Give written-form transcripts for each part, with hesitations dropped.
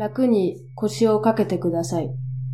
楽に腰をかけてください。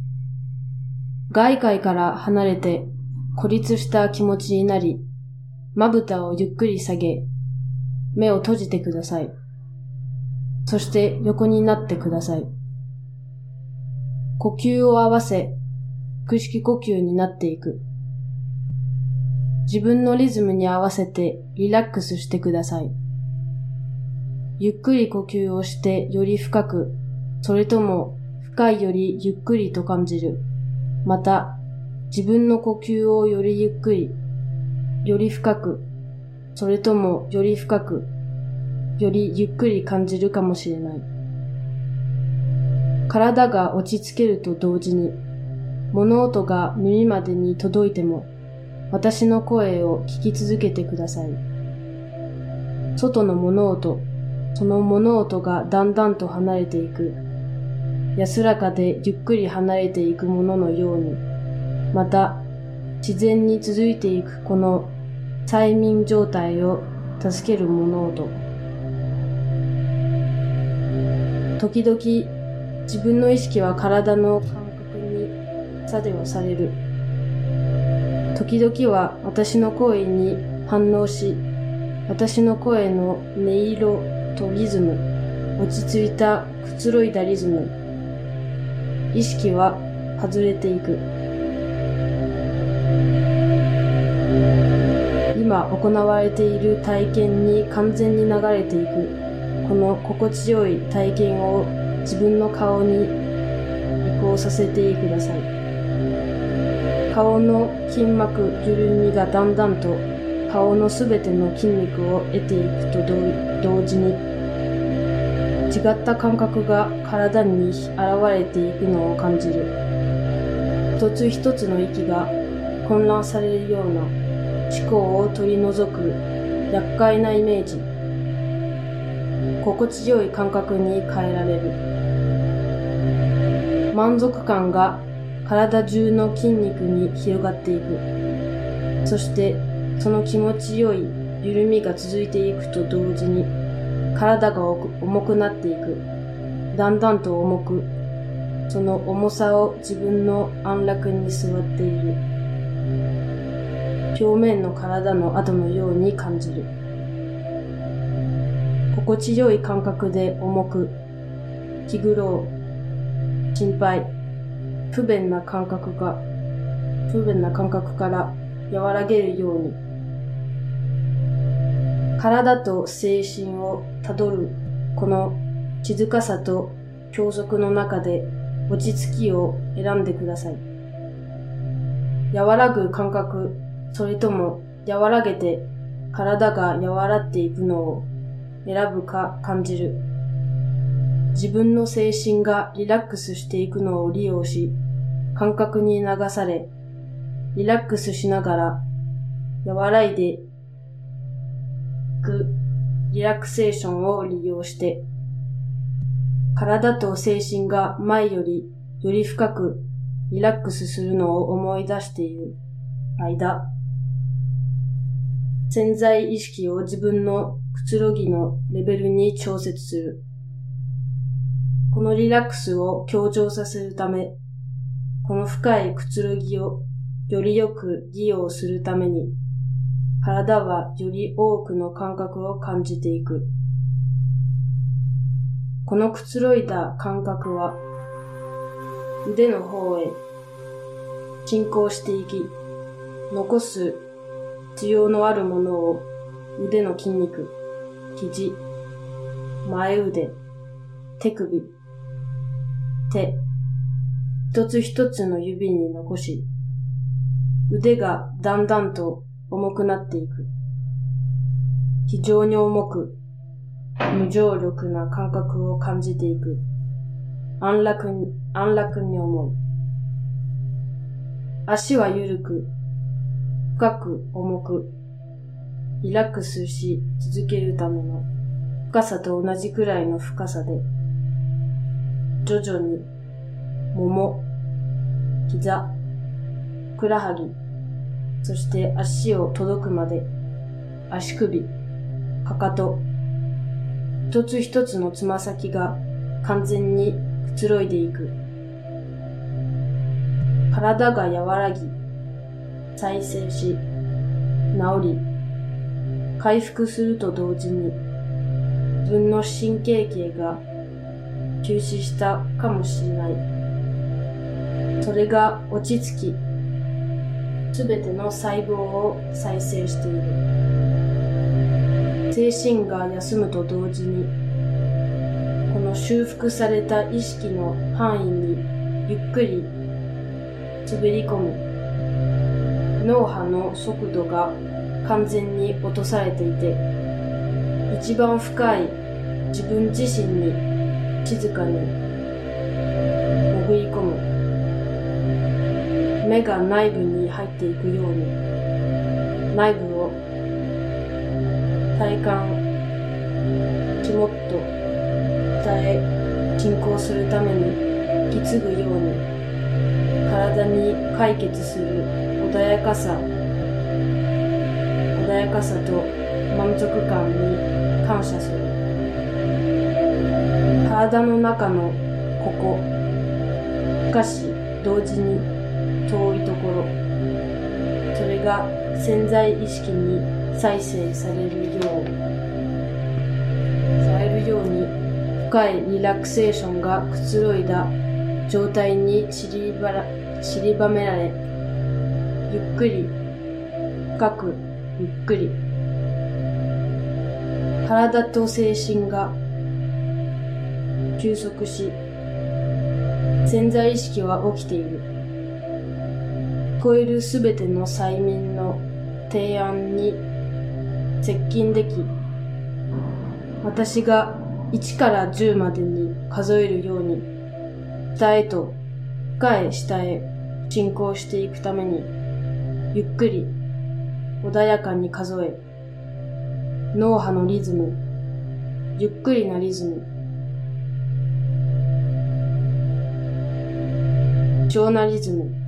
外界から離れて孤立した気持ちになり、まぶたをゆっくり下げ、目を閉じてください。そして横になってください。呼吸を合わせ、腹式呼吸になっていく。自分のリズムに合わせてリラックスしてください。ゆっくり呼吸をしてより深く、それとも深いよりゆっくりと感じる。また、自分の呼吸をよりゆっくり、より深く、それともより深く、よりゆっくり感じるかもしれない。体が落ち着けると同時に、物音が耳までに届いても、私の声を聞き続けてください。外の物音、その物音がだんだんと離れていく。安らかでゆっくり離れていくもののように、また自然に続いていくこの催眠状態を助ける物音。時々自分の意識は体の感覚に作用される。時々は私の声に反応し、私の声の音色とリズム、落ち着いたくつろいだリズム、意識は外れていく。今行われている体験に完全に流れていく。この心地よい体験を自分の顔に移行させてください。顔の筋膜緩みがだんだんと顔のすべての筋肉を得ていくと同時に、違った感覚が体に現れていくのを感じる。一つ一つの息が混乱されるような思考を取り除く厄介なイメージ。心地よい感覚に変えられる。満足感が体中の筋肉に広がっていく。そしてその気持ちよい緩みが続いていくと同時に、体が重くなっていく。だんだんと重く、その重さを自分の安楽に座っている。表面の体の跡のように感じる。心地よい感覚で重く、気苦労、心配、不便な感覚から和らげるように、体と精神をたどるこの静かさと休息の中で落ち着きを選んでください。和らぐ感覚、それとも和らげて体が和らっていくのを選ぶか感じる。自分の精神がリラックスしていくのを利用し、感覚に流され、リラックスしながら和らいでいくリラクセーションを利用して、体と精神が前よりより深くリラックスするのを思い出している間、潜在意識を自分のくつろぎのレベルに調節する。このリラックスを強調させるため、この深いくつろぎをよりよく利用するために、体はより多くの感覚を感じていく。このくつろいだ感覚は、腕の方へ進行していき、残す必要のあるものを腕の筋肉、肘、前腕、手首、手、一つ一つの指に残し、腕がだんだんと重くなっていく。非常に重く、無重力な感覚を感じていく。安楽に思う。足は緩く、深く重く、リラックスし続けるための深さと同じくらいの深さで、徐々に、もも、膝、ふくらはぎ、そして足を届くまで、足首、かかと、一つ一つのつま先が完全につろいでいく。体が和らぎ、再生し、治り、回復すると同時に、自分の神経系が休止したかもしれない。それが落ち着き、すべての細胞を再生している。精神が休むと同時に、この修復された意識の範囲にゆっくり滑り込む。脳波の速度が完全に落とされていて、一番深い自分自身に静かに潜り込む。目が内部に入っていくように、内部を体感ちもっと進行するために引き継ぐように、体に解決する穏やかさと満足感に感謝する。体の中のここ、しかし同時に遠いところ、それが潜在意識に再生されるように深いリラクセーションがくつろいだ状態に散りばめられ、ゆっくり、深く、ゆっくり、体と精神が休息し、潜在意識は起きている。聞こえるすべての催眠の提案に接近でき、私が1から10までに数えるように、下へと深い下へ進行していくために、ゆっくり穏やかに数え、脳波のリズム、ゆっくりなリズム、貴重なリズム、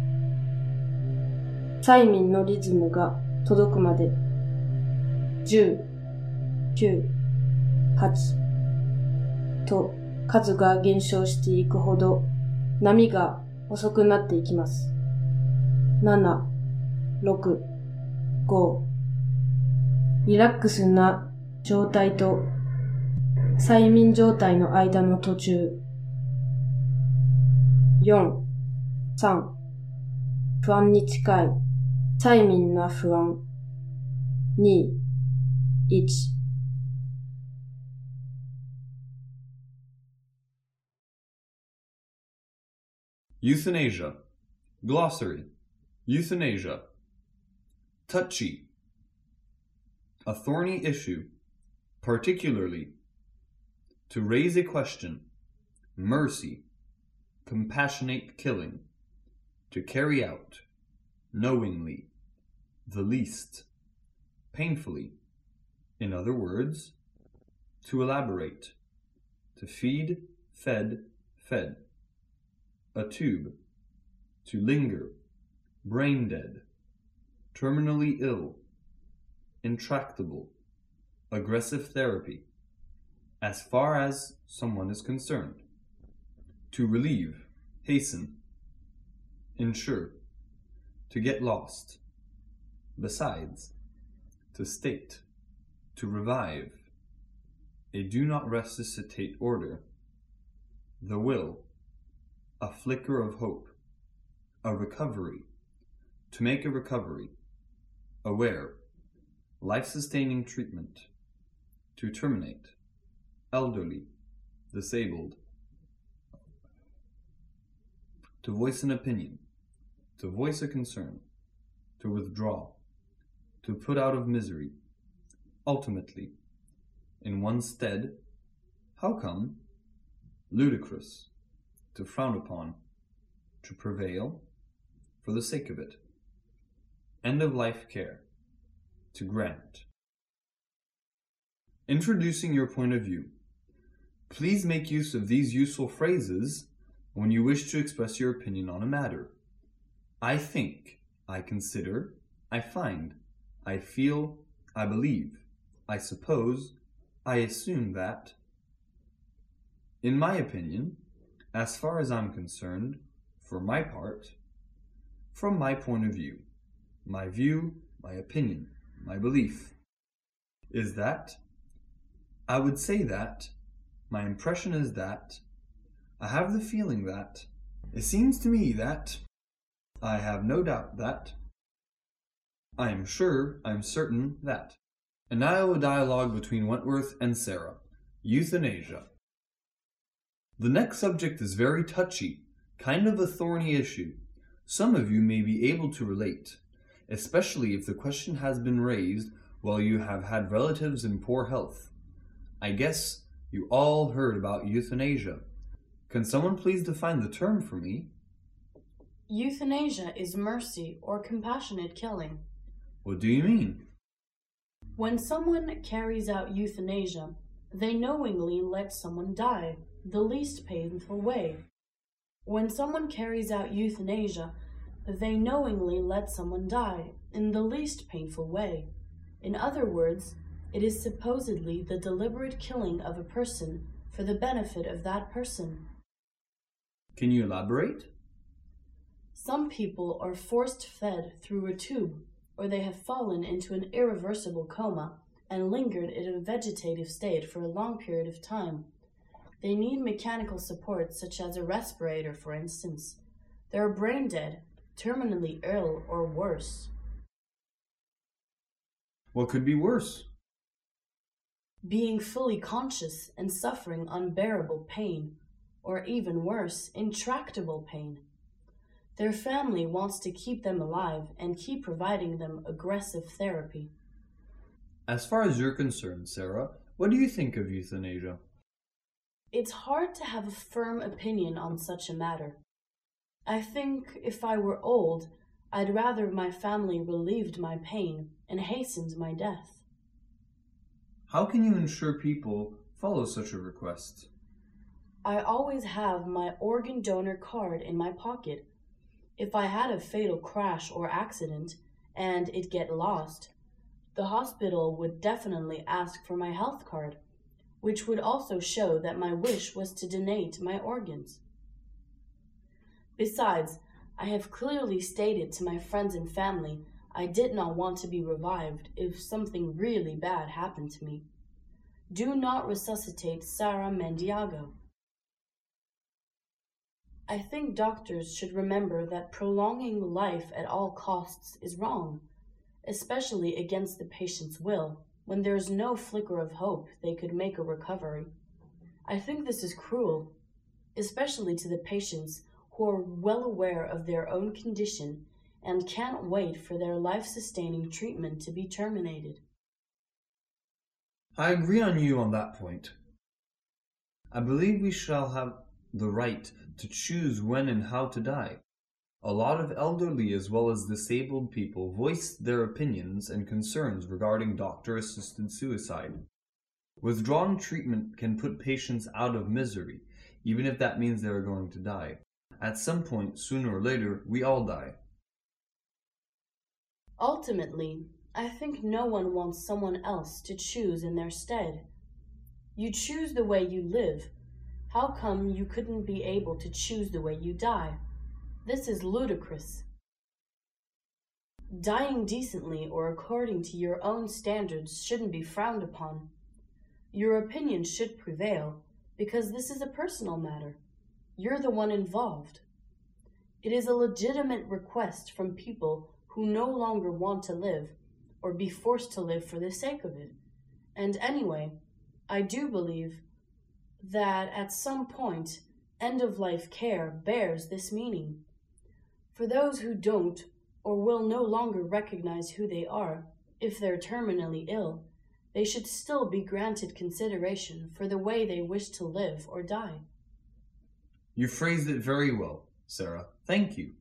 催眠のリズムが届くまで、10、9、8と数が減少していくほど波が遅くなっていきます。7、6、5、リラックスな状態と催眠状態の間の途中。4、3、不安に近い催眠な不安。2、1。 Euthanasia. Glossary. Euthanasia. Touchy. A thorny issue, particularly. To raise a question. Mercy. Compassionate killing. To carry out. Knowingly. The least. Painfully. In other words, to elaborate. To feed, fed, fed. A tube. To linger. Brain dead. Terminally ill. Intractable. Aggressive therapy. As far as someone is concerned. To relieve. Hasten. Ensure. To get lost. Besides. To state. To revive. A do not resuscitate order. The will. A flicker of hope. A recovery. To make a recovery. Aware. Life-sustaining treatment. To terminate. Elderly. Disabled. To voice an opinion. To voice a concern. To withdraw. To put out of misery. Ultimately. In one's stead. How come? Ludicrous. To frown upon. To prevail. For the sake of it. End of life care. To grant. Introducing your point of view. Please make use of these useful phrases when you wish to express your opinion on a matter. I think, I consider, I find, I feel, I believe, I suppose, I assume that. In my opinion, As far as I'm concerned, for my part, from my point of view, my opinion, my belief, is that, I would say that, my impression is that, I have the feeling that, it seems to me that, I have no doubt that, I am sure, I'm certain that. And now a dialogue between Wentworth and Sarah. Euthanasia. The next subject is very touchy, kind of a thorny issue. Some of you may be able to relate, especially if the question has been raised while you have had relatives in poor health. I guess you all heard about euthanasia. Can someone please define the term for me? Euthanasia is mercy or compassionate killing. What do you mean? When someone carries out euthanasia, they knowingly let someone die, the least painful way. When someone carries out euthanasia, they knowingly let someone die in the least painful way. In other words, it is supposedly the deliberate killing of a person for the benefit of that person. Can you elaborate? Some people are force-fed through a tube, or they have fallen into an irreversible coma and lingered in a vegetative state for a long period of time. They need mechanical support, such as a respirator, for instance. They are brain dead, terminally ill, or worse. What could be worse? Being fully conscious and suffering unbearable pain, or even worse, intractable pain. Their family wants to keep them alive and keep providing them aggressive therapy. As far as you're concerned, Sarah, what do you think of euthanasia? It's hard to have a firm opinion on such a matter. I think if I were old, I'd rather my family relieved my pain and hastened my death. How can you ensure people follow such a request? I always have my organ donor card in my pocket. If I had a fatal crash or accident and it get lost, the hospital would definitely ask for my health card, which would also show that my wish was to donate my organs. Besides, I have clearly stated to my friends and family I did not want to be revived if something really bad happened to me. Do not resuscitate Sarah Mendiago. I think doctors should remember that prolonging life at all costs is wrong, especially against the patient's will, when there is no flicker of hope they could make a recovery. I think this is cruel, especially to the patients who are well aware of their own condition and can't wait for their life-sustaining treatment to be terminated. I agree on you on that point. I believe we shall have the right to choose when and how to die. A lot of elderly as well as disabled people voiced their opinions and concerns regarding doctor-assisted suicide. Withdrawn treatment can put patients out of misery, even if that means they are going to die. At some point, sooner or later, we all die. Ultimately, I think no one wants someone else to choose in their stead. You choose the way you live. How come you couldn't be able to choose the way you die? This is ludicrous. Dying decently or according to your own standards shouldn't be frowned upon. Your opinion should prevail, because this is a personal matter. You're the one involved. It is a legitimate request from people who no longer want to live or be forced to live for the sake of it. And anyway, I do believe that at some point, end-of-life care bears this meaning. For those who don't or will no longer recognize who they are, if they're terminally ill, they should still be granted consideration for the way they wish to live or die. You phrased it very well, Sarah. Thank you.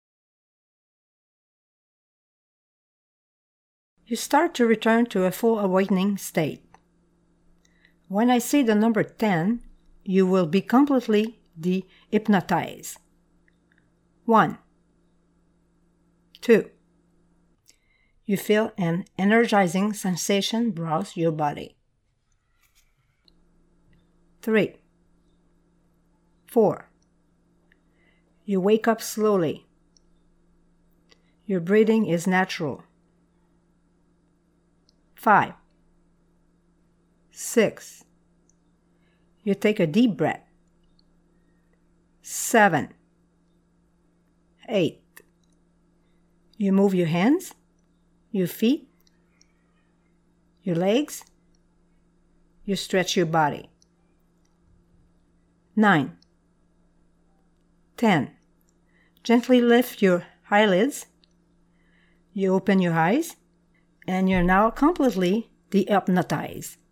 You start to return to a full awakening state. When I say the number 10, you will be completely de-hypnotized. 1. 2. You feel an energizing sensation browse your body. 3. 4. You wake up slowly. Your breathing is natural. 5. 6. You take a deep breath. 7. 8. You move your hands, your feet, your legs. You stretch your body. 9. 10. Gently lift your eyelids. You open your eyes, and you're now completely dehypnotized.